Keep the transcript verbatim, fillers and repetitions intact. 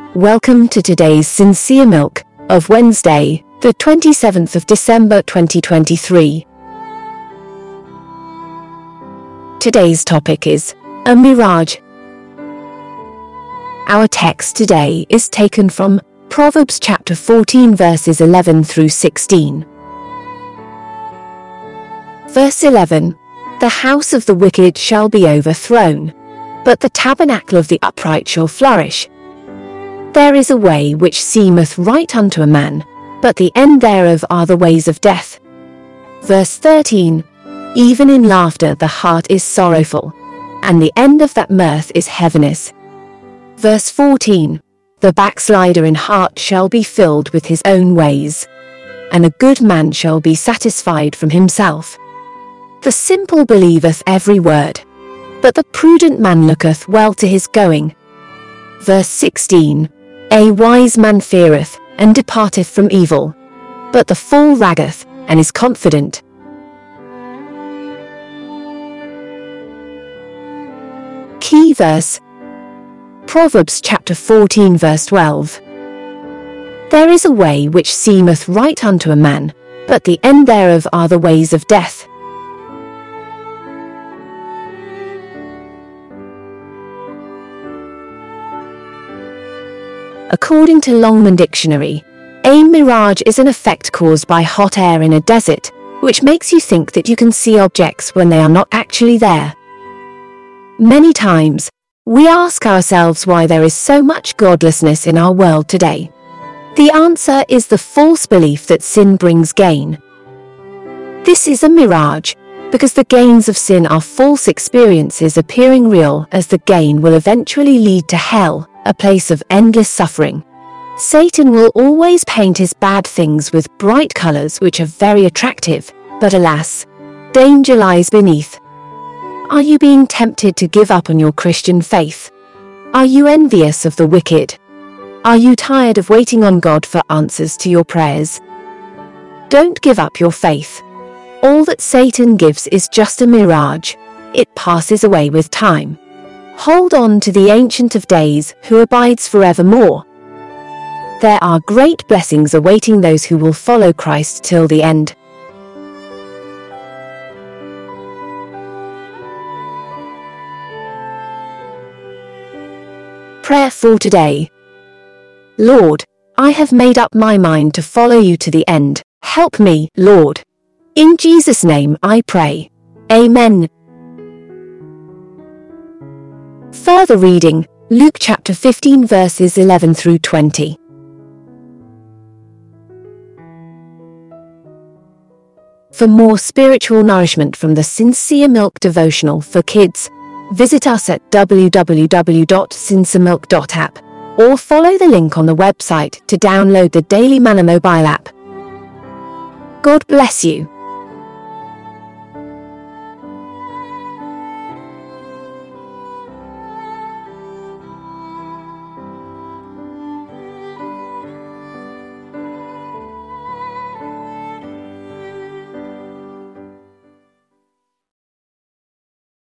Welcome to today's Sincere Milk of Wednesday, the twenty-seventh of December twenty twenty-three. Today's topic is a mirage. Our text today is taken from Proverbs chapter fourteen verses eleven through sixteen. Verse eleven. The house of the wicked shall be overthrown, but the tabernacle of the upright shall flourish. There is a way which seemeth right unto a man, but the end thereof are the ways of death. Verse thirteen. Even in laughter the heart is sorrowful, and the end of that mirth is heaviness. Verse fourteen. The backslider in heart shall be filled with his own ways, and a good man shall be satisfied from himself. The simple believeth every word, but the prudent man looketh well to his going. Verse sixteen. A wise man feareth, and departeth from evil, but the fool raggeth, and is confident. Key verse. Proverbs chapter fourteen verse twelve. There is a way which seemeth right unto a man, but the end thereof are the ways of death. According to Longman Dictionary, a mirage is an effect caused by hot air in a desert, which makes you think that you can see objects when they are not actually there. Many times, we ask ourselves why there is so much godlessness in our world today. The answer is the false belief that sin brings gain. This is a mirage, because the gains of sin are false experiences appearing real, as the gain will eventually lead to hell, a place of endless suffering. Satan will always paint his bad things with bright colors which are very attractive, but alas, danger lies beneath. Are you being tempted to give up on your Christian faith? Are you envious of the wicked? Are you tired of waiting on God for answers to your prayers? Don't give up your faith. All that Satan gives is just a mirage. It passes away with time. Hold on to the Ancient of Days, who abides forevermore. There are great blessings awaiting those who will follow Christ till the end. Prayer for today. Lord, I have made up my mind to follow you to the end. Help me, Lord. In Jesus' name I pray. Amen. Further reading, Luke chapter fifteen verses eleven through twenty. For more spiritual nourishment from the Sincere Milk devotional for kids, visit us at w w w dot sincere milk dot app or follow the link on the website to download the Daily Manna mobile app. God bless you.